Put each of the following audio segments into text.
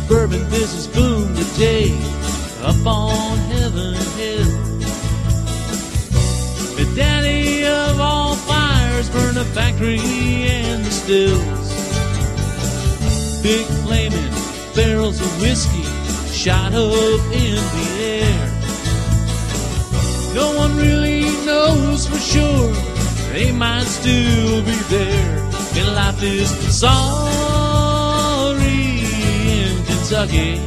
bourbon business boomed today up on Heaven Hill. The daddy of all fires burned the factory and the stills. Big flaming barrels of whiskey shot up in the air. No one really knows for sure, they might still be there. And life is sorry in Kentucky.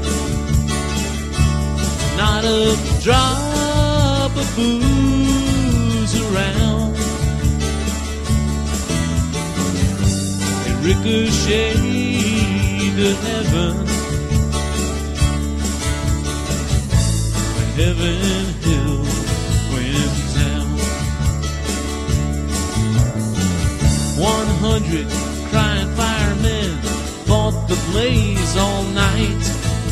Not a drop of booze around. It ricocheted to heaven, Heaven Hill went down. 100 crying firemen fought the blaze all night.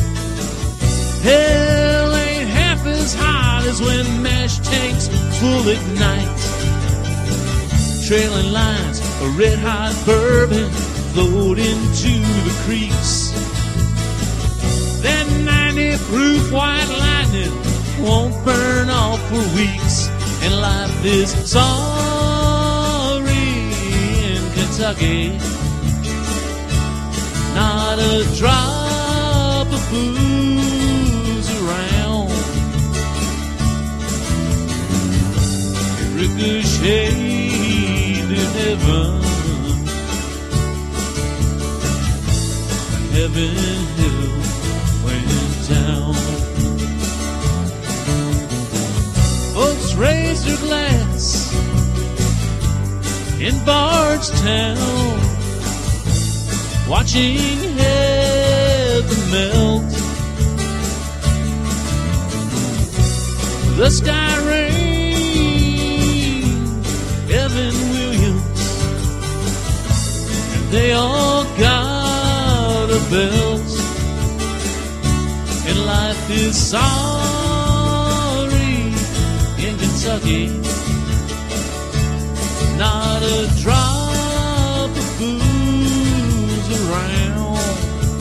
Hell ain't half as hot as when mash tanks full ignite. Trailing lines of red-hot bourbon flowed into the creeks. That 90-proof white lightning won't burn off for weeks. And life is sorry in Kentucky. Not a drop of booze around. It ricocheted to heaven, Heaven Hill went down. Folks raised their glass in Bardstown, watching heaven melt. The sky rained Evan Williams, and they all got a belt. And life is sorry in Kentucky. Not a drop of booze around.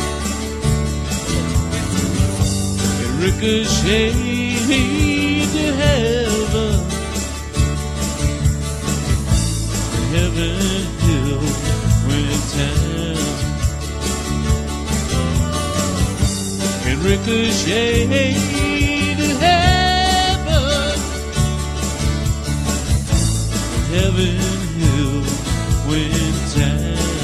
It ricocheted to heaven, Heaven Hill went down. It ricocheted to heaven, Heaven Hill went down.